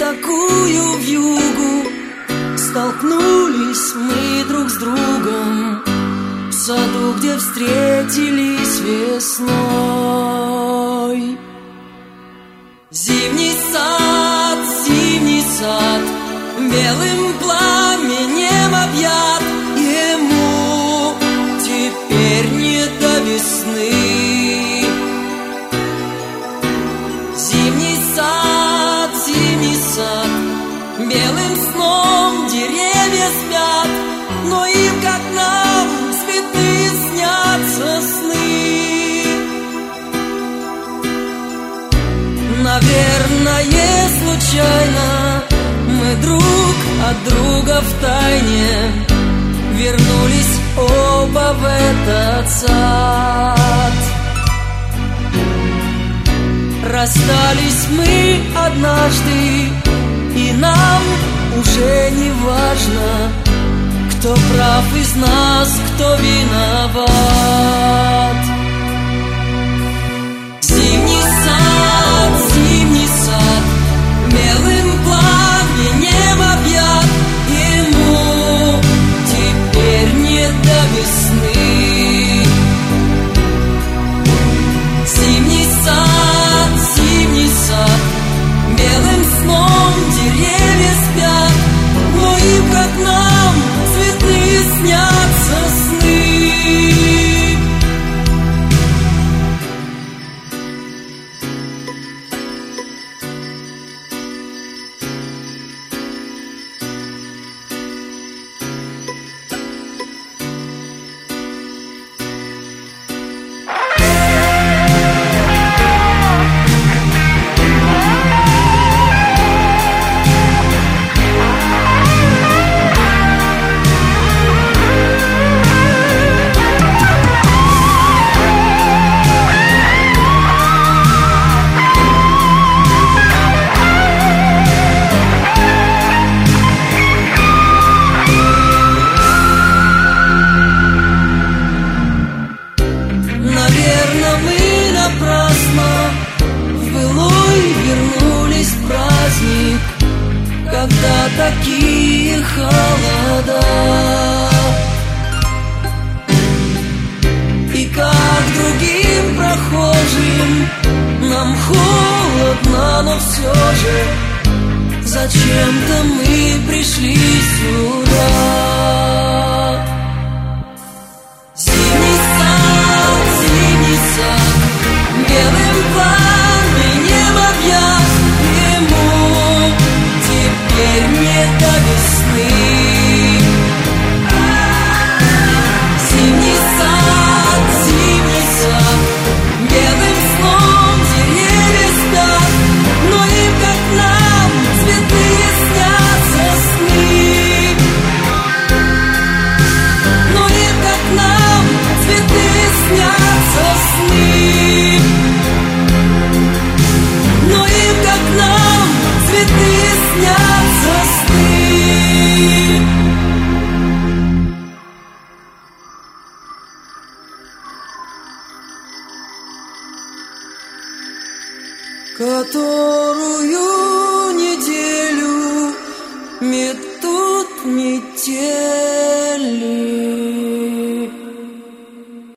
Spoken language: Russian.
такую вьюгу столкнулись мы друг с другом в саду, где встретились весной. Зимний сад, белым пламенем объят, ему теперь не до весны. Зимний сад, белым сном деревья спят, но им, как нам, цветы снятся сны. Наверное, случайно мы друг от друга втайне вернулись оба в этот сад. Расстались мы однажды, и нам уже не важно, кто прав из нас, кто виноват. Зимний сад, белым пламенем объят, ему теперь не до весны. Зимний сад, белым сном деревья спят, но им, как нам, цветы снятся сны. Наверно, мы напрасно в былой вернулись в праздник, когда такие холода. И как другим прохожим нам холодно, но все же зачем-то мы пришли сюда. Зимний сад, белым пламенем объят, ему теперь не до весны. Зимний сад, белым сном деревья спят, но им, как нам, цветы снятся сны. Но им, как нам, цветы снятся сны. Но им, как нам, цветы снятся сны. Которую